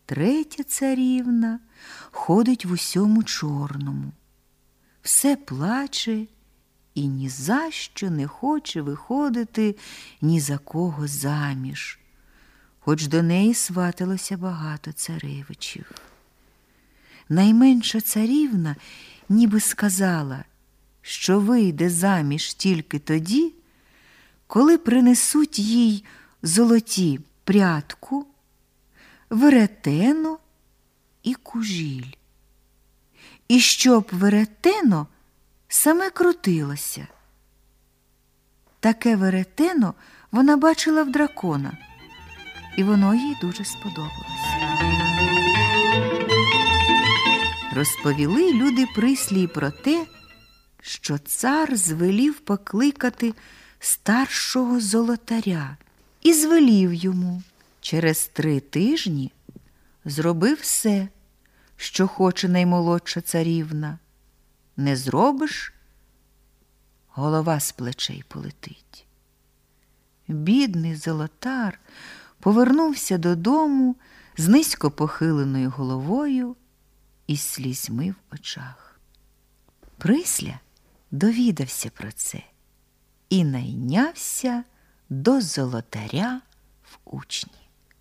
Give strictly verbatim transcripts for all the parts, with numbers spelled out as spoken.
третя царівна ходить в усьому чорному, все плаче і ні за що не хоче виходити ні за кого заміж, хоч до неї сваталося багато царевичів. Найменша царівна ніби сказала, що вийде заміж тільки тоді, коли принесуть їй золоті прядку, веретено і кужіль. І щоб веретено саме крутилося. Таке веретено вона бачила в дракона, і воно їй дуже сподобалося. Розповіли люди Прислі про те, що цар звелів покликати старшого золотаря і звелів йому через три тижні зроби все, що хоче наймолодша царівна. Не зробиш – голова з плечей полетить. Бідний золотар повернувся додому з низько похиленою головою і слізьми в очах. Присля довідався про це і найнявся до золотаря в учні.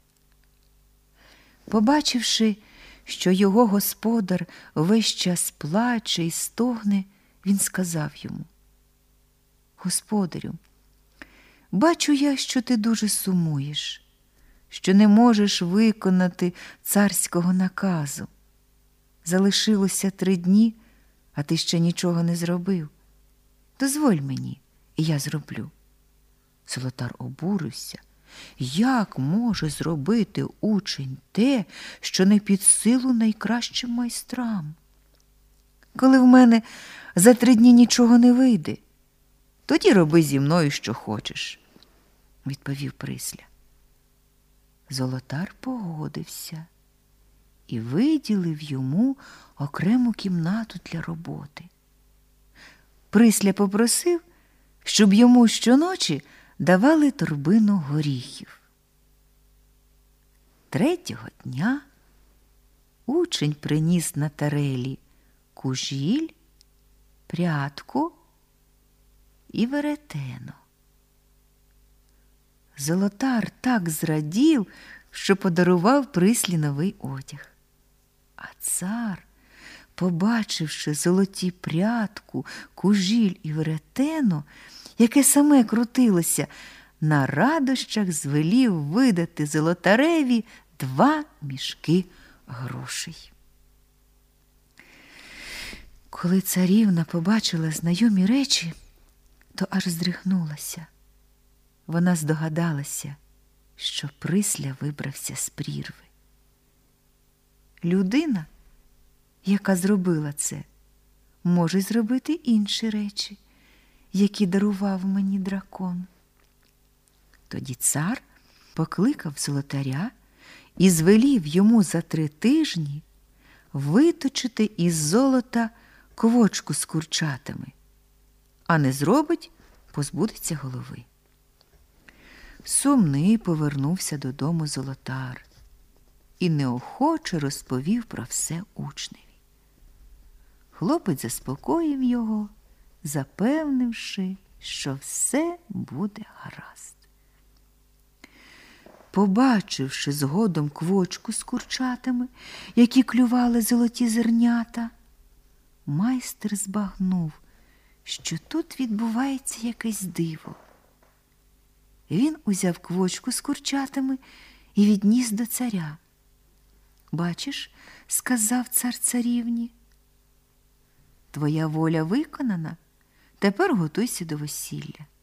Побачивши, що його господар весь час плаче і стогне, він сказав йому: «Господарю, бачу я, що ти дуже сумуєш, що не можеш виконати царського наказу. Залишилося три дні, а ти ще нічого не зробив. Дозволь мені, і я зроблю». Золотар обурився. Як може зробити учень те, що не під силу найкращим майстрам? Коли в мене за три дні нічого не вийде, тоді роби зі мною, що хочеш, – відповів Присля. Золотар погодився і виділив йому окрему кімнату для роботи. Присля попросив, щоб йому щоночі давали торбину горіхів. Третього дня учень приніс на тарелі кужіль, прядку і веретено. Золотар так зрадів, що подарував Прислі новий одяг. А цар, побачивши золоті прядку, кужіль і веретено, яке саме крутилося, на радощах звелів видати золотареві два мішки грошей. Коли царівна побачила знайомі речі, то аж здригнулася. Вона здогадалася, що Присля вибрався з прірви. Людина, яка зробила це, може зробити інші речі, які дарував мені дракон. Тоді цар покликав золотаря і звелів йому за три тижні виточити із золота квочку з курчатами, а не зробить – позбудеться голови. Сумний повернувся додому золотар і неохоче розповів про все учневі. Хлопець заспокоїв його, запевнивши, що все буде гаразд. Побачивши згодом квочку з курчатами, які клювали золоті зернята, майстер збагнув, що тут відбувається якесь диво. Він узяв квочку з курчатами і відніс до царя. «Бачиш, – сказав цар царівні, – твоя воля виконана, тепер готуйся до весілля».